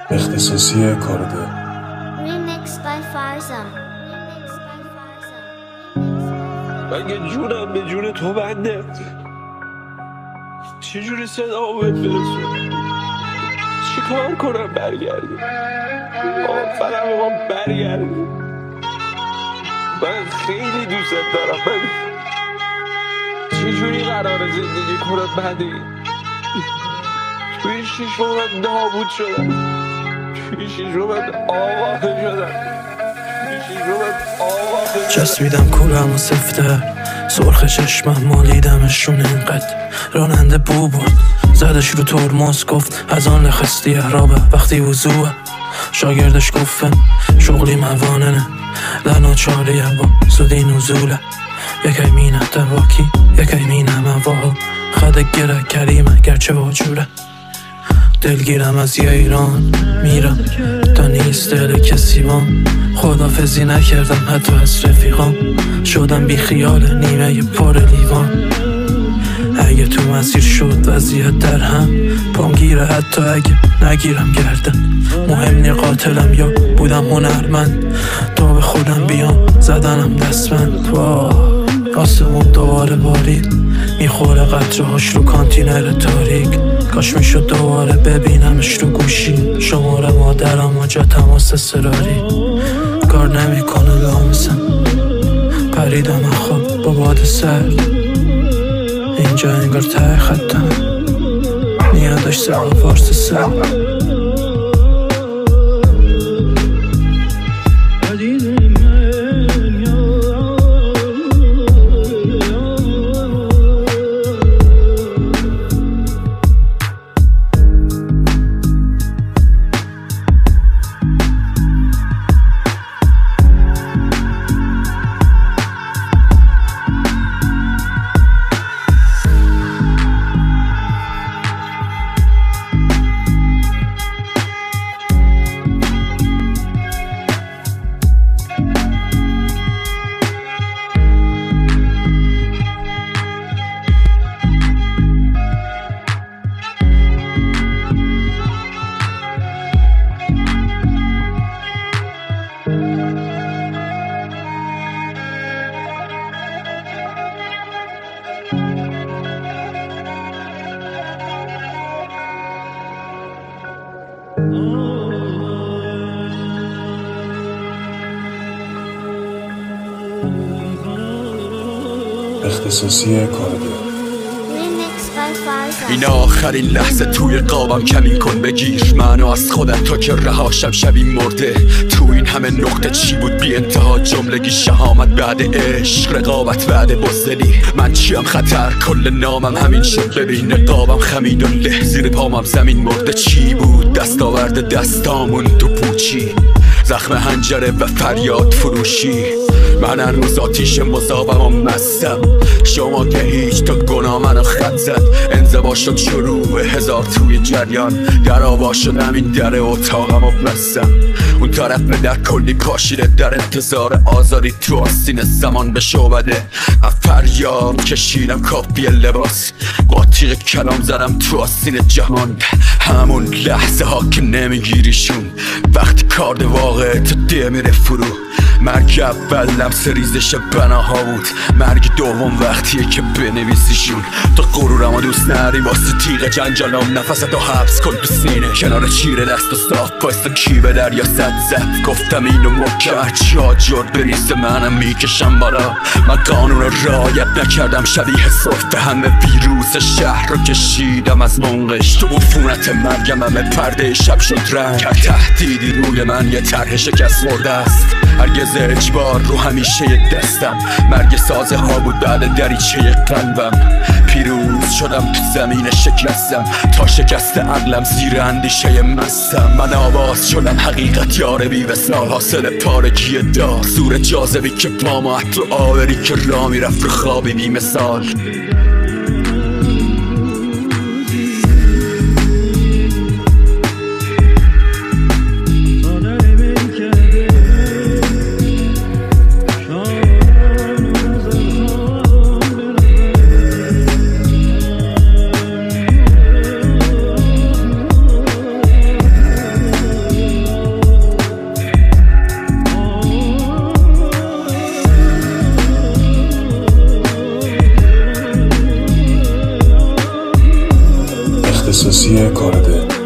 اختصاصی کارده. مگه جونم به جون تو بنده، چجوری صدا بهت برسون؟ چی کار کنم برگردی؟ فقط میخوام برگردی. من خیلی دوست دارم. من چجوری قراره زندگی کنم بعد این؟ توی 6 ماه من نابود شدم، توی 6 ماه من آواره شدم، توی 6 ماه من آواره شدم. چسبیدم کولم و سفته سرخ چشمم مالیدمشون اینقدر راننده بو بود زدش رو ترمز گفت از آن لخستی احرابه وقتی وضوعه شاگردش گفتن شغلی مواننه لناچاریه با زودی نزوله یکی مینه دواکی یکی مینه مواها خد گره کریمه گرچه واجوره دلگیرم از یه ایران میرم تا نیست دل کسی بام خدافزی نکردم حتی از رفیقام شدم بی خیال نیمه پر لیوان اگه تو مسیر شد وضعیت در هم پام گیره حتی اگه نگیرم گردن مهم نی قاتلم یا بودم هنرمند تا به خودم بیام زدنم دستمند آسمون دوباره بارید میخوره قطرهاش رو کانتینر تاریک کاش میشد دوباره ببینمش رو گوشی شماره مادرم آجا تماس سراری کار نمیکنه لامسم پریدم خواب با باد سرد اینجا انگار ته خطم نیادش سر فارس سر اختصاصی کارده. این آخرین لحظه توی قابم کمین کن بگیر منو از خودت تا که رهاشم شبی مرده تو این همه نقطه چی بود بی انتها جملگی شهامت بعد عشق رقابت بعد بزدلی من چیم خطر کل نامم همین شد ببین نقابم خمید و له زیر پامم زمین مرده چی بود دستاورد دستامون تو پوچی زخم هنجره و فریاد فروشی من هنوز آتیش مذابم و مستم شما که هیچ تا گناه منو خط زد انزوا شد شروع هزار توی جریان در آوا شدم این در اتاقم و بستم اون طرف به در کلی پاشیده در انتظار آزادی تو آستین زمان به شعبده فریاد کشیدم کاپی لباس با تیغ کلام زدم تو آستین جهان همون لحظه ها که نمیگیریشون وقتی کارد واقع تو ده میره فرو مرگ اول لمس ریزش بناها بود مرگ دوم وقتیه که بنویسیشون تو غرورم و دوست نری واسه تیغ جنجالم نفستو حبس کن تو سینه کنار چیره دست و صاف پایستا کی به دریا صد زد گفتم اینو محکم هرچی آجر بریزه منم میکشم بالا من قانون رو رعایت نکردم شبیه صفت همه ویروس شهر رو کشیدم از منقش تو عفونت مرگم همه پرده شب شد رنگ تهدیدی روی من یه طرح شکست مرده است هرگز اجبار رو همیشه دستم مرگ سازه ها بود بعد دریچه قلبم پیروز شدم تو زمین شکستم تا شکست عقلم زیر اندیشه مستم من آواز شدم حقیقت یار بی وصال حاصل پارگی دار زور جاذبی که با ما تو آوری که را میرفت رو خوابی بی مثال احساسی کار دل.